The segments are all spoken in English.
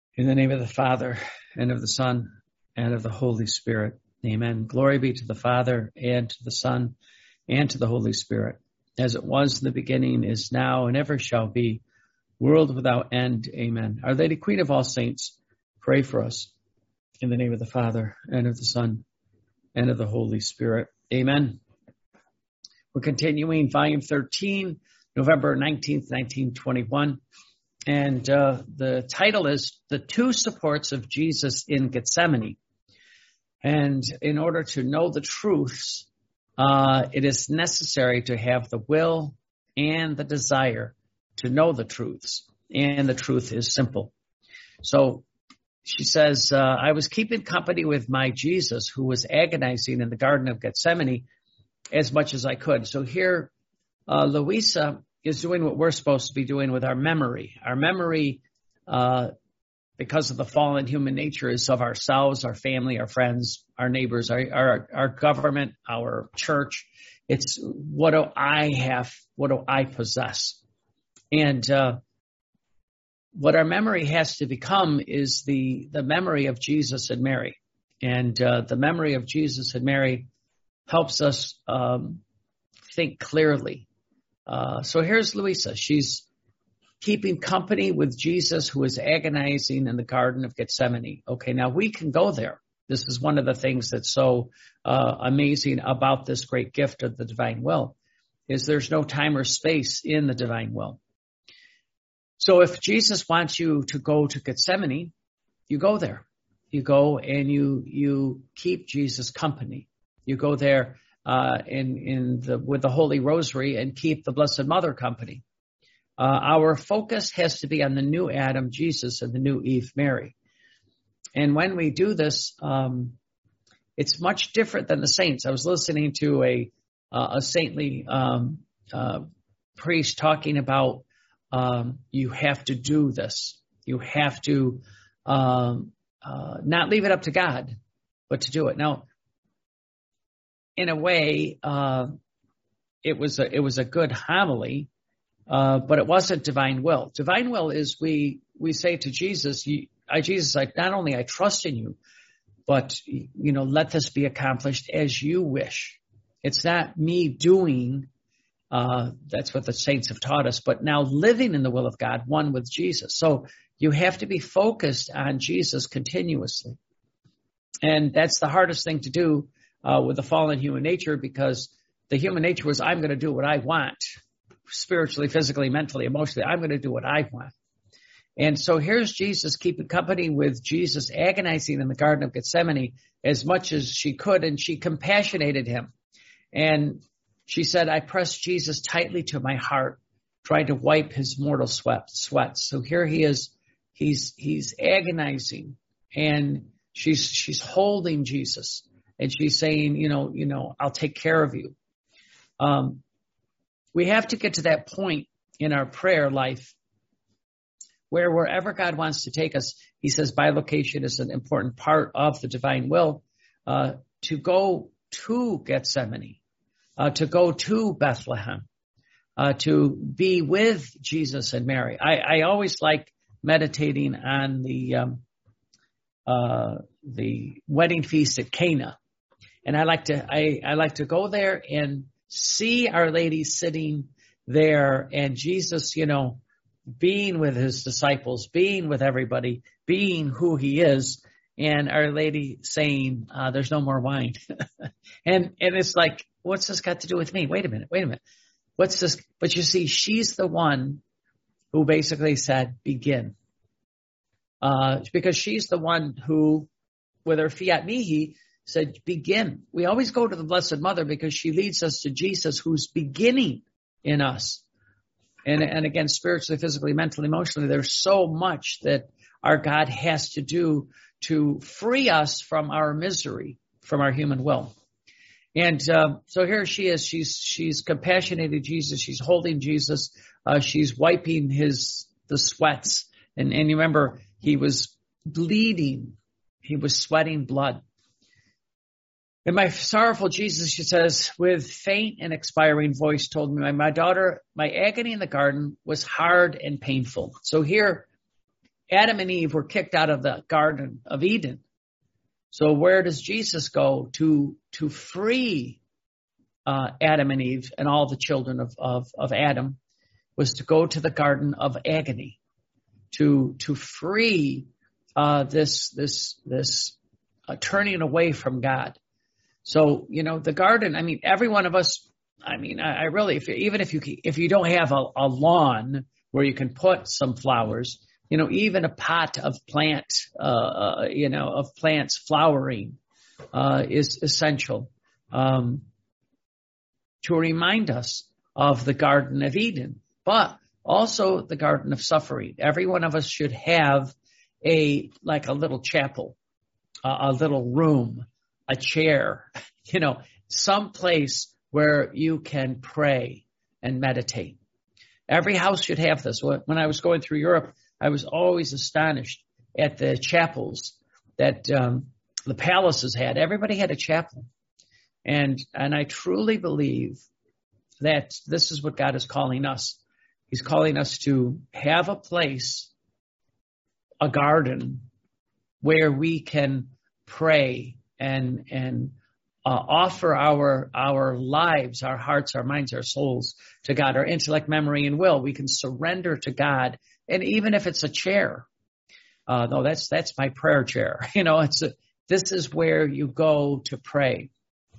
In the name of the Father, and of the Son, and of the Holy Spirit. Amen. Glory be to the Father, and to the Son, and to the Holy Spirit, as it was in the beginning, is now, and ever shall be, world without end. Amen. Our Lady, Queen of all saints, pray for us. In the name of the Father, and of the Son, and of the Holy Spirit. Amen. We're continuing Volume 13, November 19th, 1921. And the title is The Two Supports of Jesus in Gethsemane. And in order to know the truths, it is necessary to have the will and the desire to know the truths. And the truth is simple. So she says, I was keeping company with my Jesus, who was agonizing in the Garden of Gethsemane as much as I could. So here, Louisa is doing what we're supposed to be doing with our memory. Our memory, because of the fallen human nature, is of ourselves, our family, our friends, our neighbors, our government, our church. It's what do I have? What do I possess? And what our memory has to become is the memory of Jesus and Mary. And the memory of Jesus and Mary helps us think clearly. So here's Louisa. She's keeping company with Jesus, who is agonizing in the Garden of Gethsemane. Okay, now we can go there. This is one of the things that's so amazing about this great gift of the divine will, is there's no time or space in the divine will. So if Jesus wants you to go to Gethsemane, you go there. You go and you keep Jesus company. You go there with the Holy Rosary and keep the Blessed Mother company. Our focus has to be on the new Adam, Jesus, and the new Eve, Mary. And when we do this, it's much different than the saints. I was listening to a saintly priest talking about you have to do this. You have to not leave it up to God, but to do it. Now, in a way, it was a good homily, but it wasn't divine will. Divine will is we say to Jesus, Jesus, not only I trust in you, but let this be accomplished as you wish. It's not me doing. That's what the saints have taught us, but now living in the will of God, one with Jesus. So you have to be focused on Jesus continuously, and that's the hardest thing to do with the fallen human nature, because the human nature was, I'm going to do what I want, spiritually, physically, mentally, emotionally. I'm going to do what I want. And so here's Jesus keeping company with Jesus, agonizing in the Garden of Gethsemane as much as she could, and she compassionated him. And she said, I pressed Jesus tightly to my heart, trying to wipe his mortal sweat. So here he is, he's agonizing, and she's holding Jesus. And she's saying, I'll take care of you. We have to get to that point in our prayer life where wherever God wants to take us, he says bilocation is an important part of the divine will, to go to Gethsemane, to go to Bethlehem, to be with Jesus and Mary. I always like meditating on the wedding feast at Cana. And I like to go there and see Our Lady sitting there, and Jesus, being with his disciples, being with everybody, being who he is, and Our Lady saying, there's no more wine. and it's like, what's this got to do with me? Wait a minute. What's this? But you see, she's the one who basically said, begin. Because she's the one who, with her fiat mihi, said, begin. We always go to the Blessed Mother because she leads us to Jesus, who's beginning in us. And again, spiritually, physically, mentally, emotionally, there's so much that our God has to do to free us from our misery, from our human will. And so here she is. She's compassionated Jesus. She's holding Jesus. She's wiping the sweats. And you remember, he was bleeding. He was sweating blood. And my sorrowful Jesus, she says, with faint and expiring voice told me, my daughter, my agony in the garden was hard and painful. So here Adam and Eve were kicked out of the Garden of Eden. So where does Jesus go to free Adam and Eve and all the children of Adam? Was to go to the Garden of Agony, to free this turning away from God. So, the garden, every one of us, I really, if you don't have a lawn where you can put some flowers, even a pot of plants flowering is essential to remind us of the Garden of Eden, but also the Garden of Suffering. Every one of us should have a little chapel, a little room, a chair, some place where you can pray and meditate. Every house should have this. When I was going through Europe, I was always astonished at the chapels that the palaces had. Everybody had a chapel. And I truly believe that this is what God is calling us. He's calling us to have a place, a garden, where we can pray and offer our lives, our hearts, our minds, our souls to God, our intellect, memory, and will. We can surrender to God. And even if it's a chair, no, that's my prayer chair. This is where you go to pray.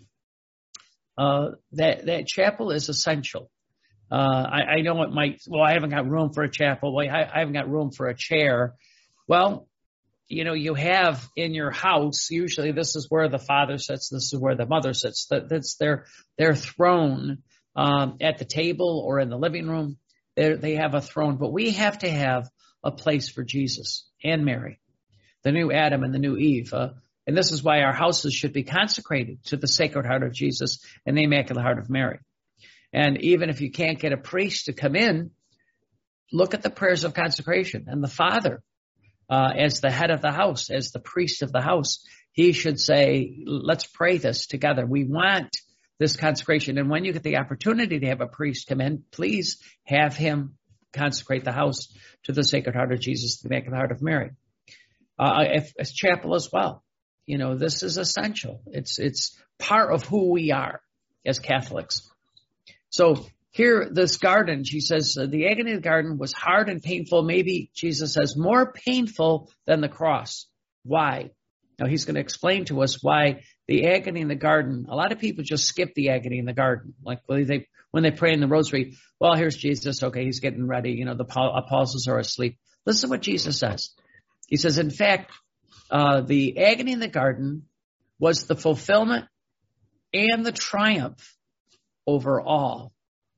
That chapel is essential. I know it might, I haven't got room for a chapel. I haven't got room for a chair. Well, you have in your house, usually this is where the father sits, this is where the mother sits. That's their throne at the table or in the living room. They have a throne, but we have to have a place for Jesus and Mary, the new Adam and the new Eve. And this is why our houses should be consecrated to the Sacred Heart of Jesus and the Immaculate Heart of Mary. And even if you can't get a priest to come in, look at the prayers of consecration. And the father, as the head of the house, as the priest of the house, he should say, let's pray this together. We want this consecration. And when you get the opportunity to have a priest come in, please have him consecrate the house to the Sacred Heart of Jesus, the Immaculate Heart of Mary. A chapel as well. This is essential. It's part of who we are as Catholics. So here, this garden, she says, the agony of the garden was hard and painful. Maybe Jesus says more painful than the cross. Why? Now he's going to explain to us why the agony in the garden. A lot of people just skip the agony in the garden. Like when they pray in the rosary, well, here's Jesus. Okay, he's getting ready. The apostles are asleep. Listen to what Jesus says. He says, in fact, the agony in the garden was the fulfillment and the triumph over all.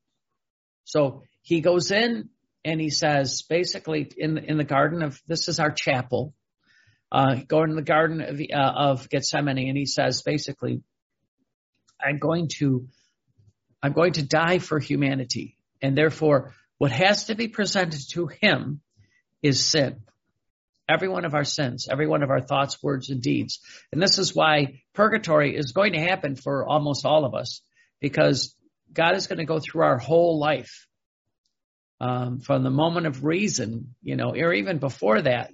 So he goes in and he says, basically in the garden of, this is our chapel, going to the Garden of Gethsemane, and he says, basically, I'm going to die for humanity. And therefore, what has to be presented to him is sin. Every one of our sins, every one of our thoughts, words, and deeds. And this is why purgatory is going to happen for almost all of us, because God is going to go through our whole life, from the moment of reason, or even before that,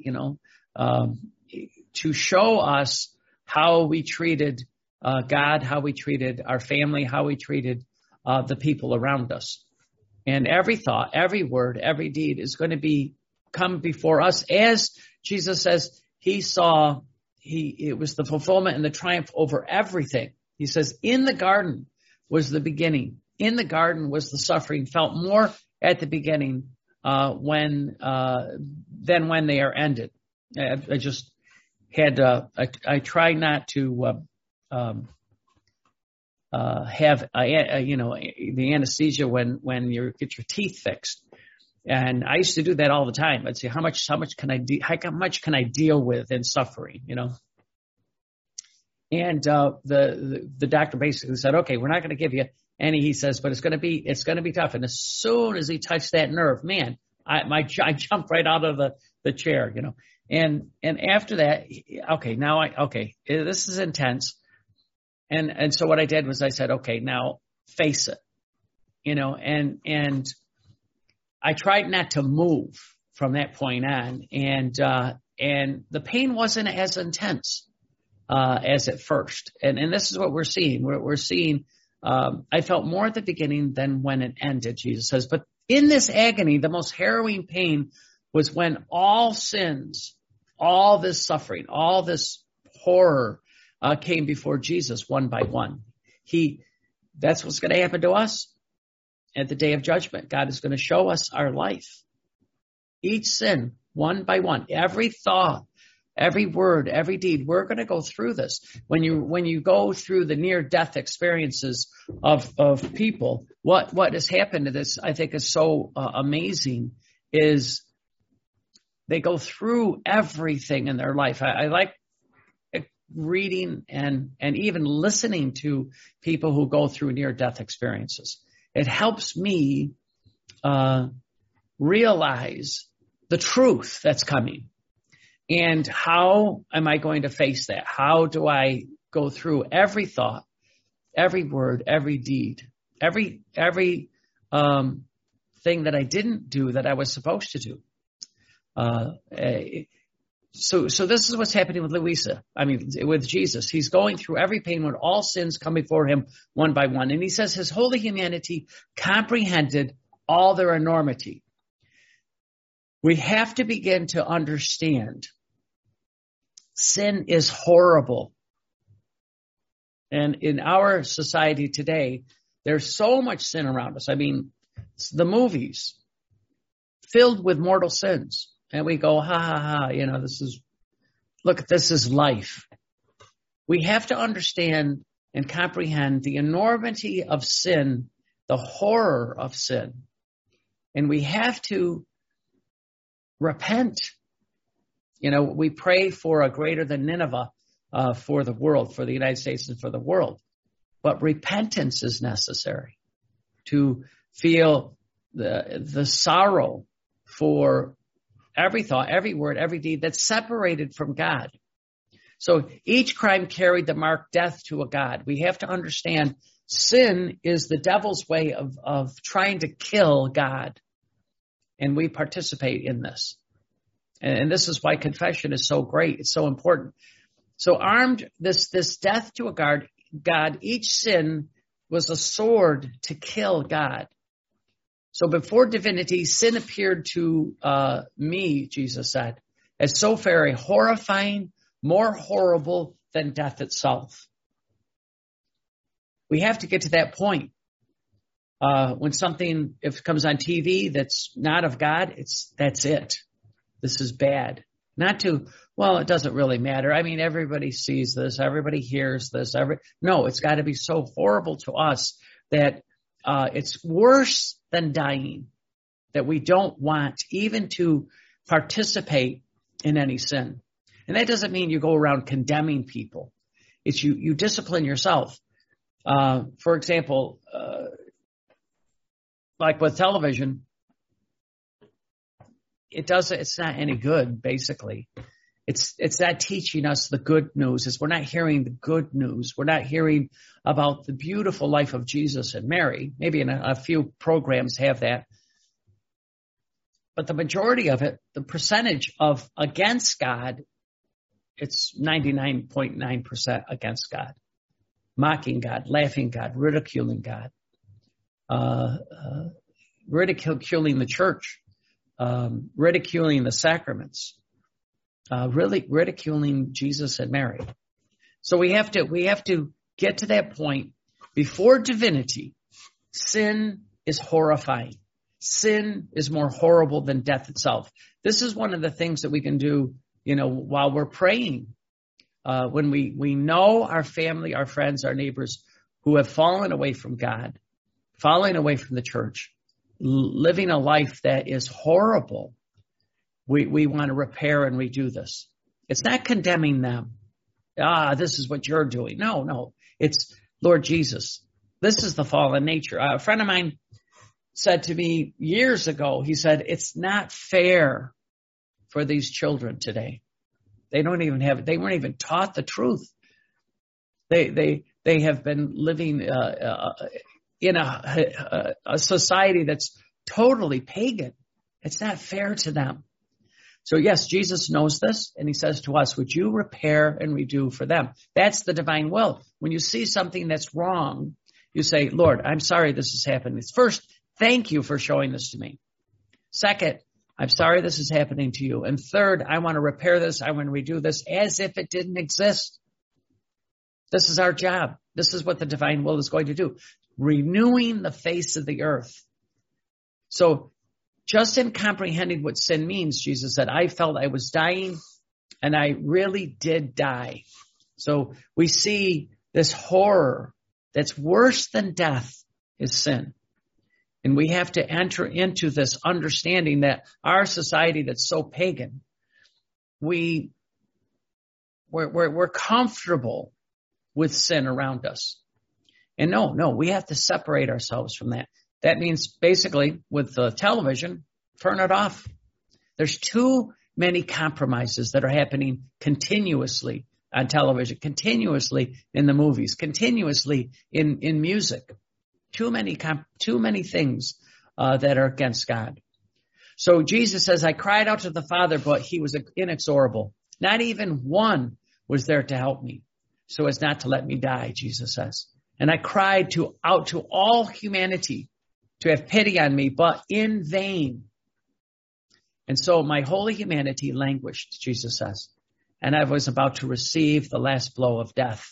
to show us how we treated God, how we treated our family, how we treated the people around us. And every thought, every word, every deed is going to come before us. As Jesus says, it was the fulfillment and the triumph over everything. He says, in the garden was the beginning. In the garden was the suffering felt more at the beginning than when they are ended. I just had I try not to have the anesthesia when you get your teeth fixed, and I used to do that all the time. I'd say how much can I deal with in suffering, and the doctor basically said, okay, we're not going to give you any. He says, but it's going to be tough. And as soon as he touched that nerve, man, I jumped right out of the chair, And after that, this is intense. And so what I did was I said, okay, now face it, and I tried not to move from that point on. And the pain wasn't as intense as at first. And this is what we're seeing. We're seeing, I felt more at the beginning than when it ended, Jesus says. But in this agony, the most harrowing pain was when all sins, all this suffering, all this horror came before Jesus one by one. That's what's going to happen to us at the day of judgment. God is going to show us our life. Each sin, one by one, every thought, every word, every deed, we're going to go through this. When you go through the near-death experiences of people, what has happened to this, I think, is so amazing, is they go through everything in their life. I like reading and even listening to people who go through near-death experiences. It helps me realize the truth that's coming. And how am I going to face that? How do I go through every thought, every word, every deed, every thing that I didn't do that I was supposed to do? So this is what's happening with Louisa. I mean, with Jesus. He's going through every pain when all sins come before him one by one. And he says his holy humanity comprehended all their enormity. We have to begin to understand sin is horrible. And in our society today, there's so much sin around us. I mean, the movies filled with mortal sins. And we go, ha, ha, ha, this is life. We have to understand and comprehend the enormity of sin, the horror of sin. And we have to repent. We pray for a greater than Nineveh for the world, for the United States and for the world. But repentance is necessary to feel the sorrow for every thought, every word, every deed that's separated from God. So each crime carried the mark death to a God. We have to understand sin is the devil's way of trying to kill God. And we participate in this. And this is why confession is so great. It's so important. So armed, this death to a God, each sin was a sword to kill God. So before divinity, sin appeared to me, Jesus said, as so very horrifying, more horrible than death itself. We have to get to that point. When something, if it comes on TV that's not of God, that's it. This is bad. Not to, well, it doesn't really matter. I mean, everybody sees this. Everybody hears this. No, it's got to be so horrible to us that it's worse than dying, that we don't want even to participate in any sin. And that doesn't mean you go around condemning people. It's you discipline yourself. For example, like with television, it's not any good, basically. It's not teaching us the good news. We're not hearing the good news. We're not hearing about the beautiful life of Jesus and Mary. Maybe in a few programs have that. But the majority of it, the percentage of against God, it's 99.9% against God. Mocking God, laughing God, ridiculing God, ridiculing the church, ridiculing the sacraments. Really ridiculing Jesus and Mary. So we have to get to that point. Before divinity, sin is horrifying. Sin is more horrible than death itself. This is one of the things that we can do, while we're praying. When we know our family, our friends, our neighbors who have fallen away from God, falling away from the church, living a life that is horrible. We want to repair and redo this. It's not condemning them. This is what you're doing. No. It's, Lord Jesus, this is the fallen nature. A friend of mine said to me years ago, he said, it's not fair for these children today. They weren't even taught the truth. They have been living in a society that's totally pagan. It's not fair to them. So yes, Jesus knows this, and he says to us, would you repair and redo for them? That's the divine will. When you see something that's wrong, you say, Lord, I'm sorry this has happened. First, thank you for showing this to me. Second, I'm sorry this is happening to you. And third, I want to repair this. I want to redo this as if it didn't exist. This is our job. This is what the divine will is going to do. Renewing the face of the earth. So just in comprehending what sin means, Jesus said, I felt I was dying, and I really did die. So we see this horror that's worse than death is sin. And we have to enter into this understanding that our society that's so pagan, we're comfortable with sin around us. And no, we have to separate ourselves from that. That means basically with the television, turn it off. There's too many compromises that are happening continuously on television, continuously in the movies, continuously in music. Too many things that are against God. So Jesus says, I cried out to the Father, but he was inexorable. Not even one was there to help me, so as not to let me die, Jesus says. And I cried out to all humanity to have pity on me, but in vain. And so my holy humanity languished, Jesus says, and I was about to receive the last blow of death.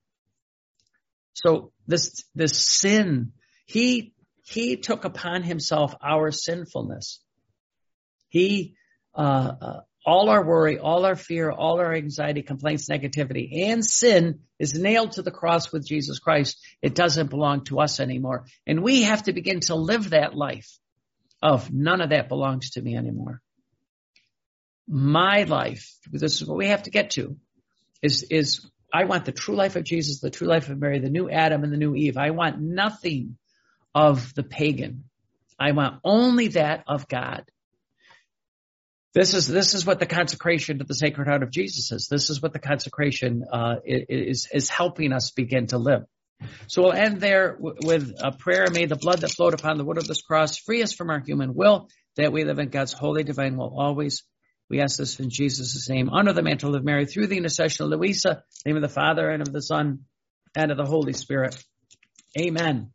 So this sin, he took upon himself our sinfulness. He, all our worry, all our fear, all our anxiety, complaints, negativity, and sin is nailed to the cross with Jesus Christ. It doesn't belong to us anymore. And we have to begin to live that life of none of that belongs to me anymore. My life, this is what we have to get to, is I want the true life of Jesus, the true life of Mary, the new Adam and the new Eve. I want nothing of the pagan. I want only that of God. This is what the consecration to the Sacred Heart of Jesus is. This is what the consecration is helping us begin to live. So we'll end there with a prayer. May the blood that flowed upon the wood of this cross free us from our human will, that we live in God's holy divine will always. We ask this in Jesus' name, under the mantle of Mary, through the intercession of Louisa, in the name of the Father, and of the Son, and of the Holy Spirit. Amen.